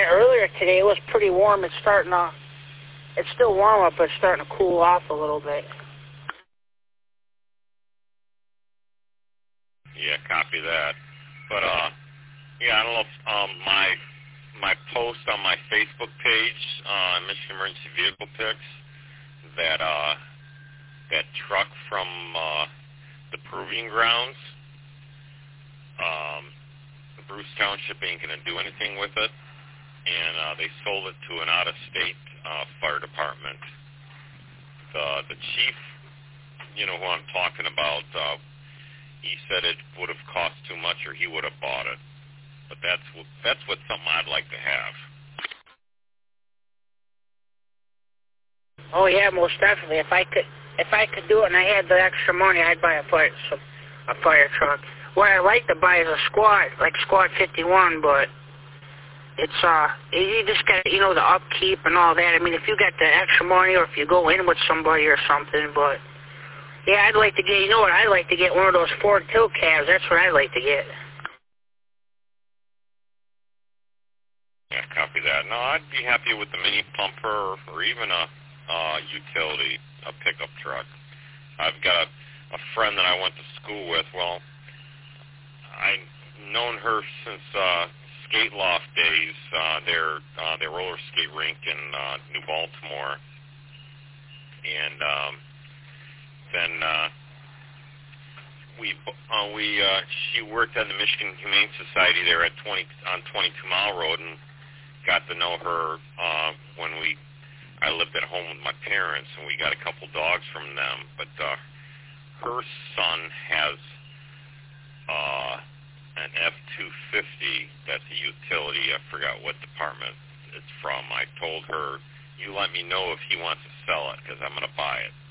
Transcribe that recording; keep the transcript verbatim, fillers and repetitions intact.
Yeah, earlier today it was pretty warm. It's starting to, it's still warm up, but it's starting to cool off a little bit. Yeah, copy that. But, uh, yeah, I don't know if um, my my post on my Facebook page, uh, Michigan Emergency Vehicle Pics, that uh, that truck from uh, the Proving Grounds, um, Bruce Township ain't going to do anything with it, and uh, they sold it to an out-of-state uh, fire department. The the chief, you know who I'm talking about, uh, he said it would have cost too much or he would have bought it. But that's what, that's what something I'd like to have. Oh yeah, most definitely. If I could, if I could do it and I had the extra money, I'd buy a fire, a fire truck. What I like to buy is a squad, like Squad fifty-one, but it's uh, you just got, you know, the upkeep and all that. I mean, if you got the extra money or if you go in with somebody or something, but yeah, I'd like to get, you know what, I'd like to get one of those Ford Tilt cabs. That's what I'd like to get. Yeah, copy that. No, I'd be happy with the mini pumper or even a uh, utility, a pickup truck. I've got a, a friend that I went to school with. Well, I've known her since uh, skate loft days. Uh, their uh, their roller skate rink in uh, New Baltimore, and um, then uh, we uh, we uh, she worked at the Michigan Humane Society there at twenty on twenty-two Mile Road, and got to know her uh, when we I lived at home with my parents, and we got a couple dogs from them. But uh, her son has uh, an F two fifty that's a utility. I forgot what department it's from. I told her, you let me know if he wants to sell it because I'm going to buy it.